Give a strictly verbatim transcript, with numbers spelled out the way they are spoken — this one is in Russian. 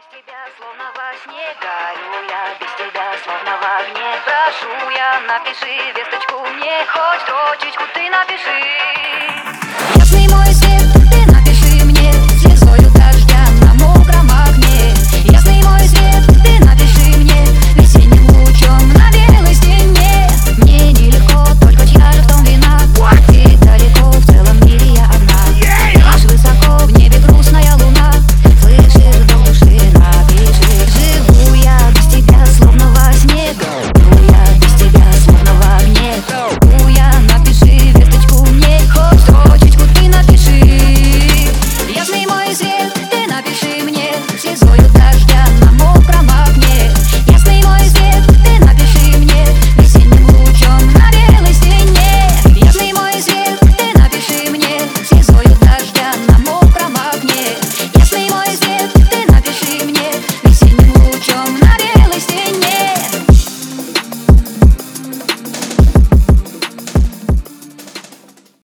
тебя словно во сне горю я, без тебя словно в огне. Прошу я, напиши весточку мне, хоть строчечку ты напиши.